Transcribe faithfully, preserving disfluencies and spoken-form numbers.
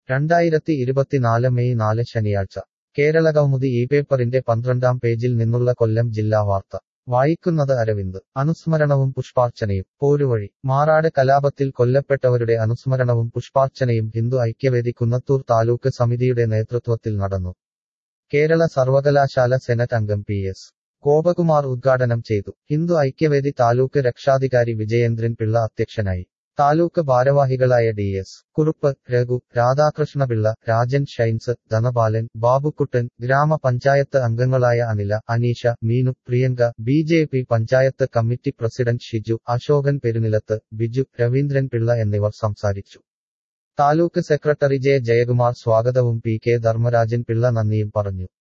രണ്ടായിരത്തി ഇരുപത്തിനാല് മെയ് നാല് ശനിയാഴ്ച കേരളകൗമുദി ഈ പേപ്പറിന്റെ പന്ത്രണ്ടാം പേജിൽ നിന്നുള്ള കൊല്ലം ജില്ലാ വാർത്ത വായിക്കുന്നത് അരവിന്ദ് അനുസ്മരണവും പുഷ്പാർച്ചനയും പോരുവഴി മാറാട് കലാപത്തിൽ കൊല്ലപ്പെട്ടവരുടെ അനുസ്മരണവും പുഷ്പാർച്ചനയും ഹിന്ദു ഐക്യവേദി കുന്നത്തൂർ താലൂക്ക് സമിതിയുടെ നേതൃത്വത്തിൽ നടന്നു. കേരള സർവകലാശാല സെനറ്റ് അംഗം പി എസ് ഗോപകുമാർ ഉദ്ഘാടനം ചെയ്തു. ഹിന്ദു ഐക്യവേദി താലൂക്ക് രക്ഷാധികാരി വിജയേന്ദ്രൻ പിള്ള അധ്യക്ഷനായി. താലൂക്ക് ഭാരവാഹികളായ ഡി എസ് കുറുപ്പ്, രഘു, രാധാകൃഷ്ണപിള്ള, രാജൻ ഷൈൻസ്, ധനപാലൻ, ബാബുക്കുട്ടൻ, ഗ്രാമപഞ്ചായത്ത് അംഗങ്ങളായ Anila, Aneesha, Meenu, Priyanka, B J P panchayat committee president Shiju, Ashokan Perunilath, Biju, Raveendran Pillai എന്നിവർ സംസാരിച്ചു. താലൂക്ക് സെക്രട്ടറി ജെ ജയകുമാർ സ്വാഗതവും പി കെ ധർമ്മരാജൻ പിള്ള നന്ദിയും പറഞ്ഞു.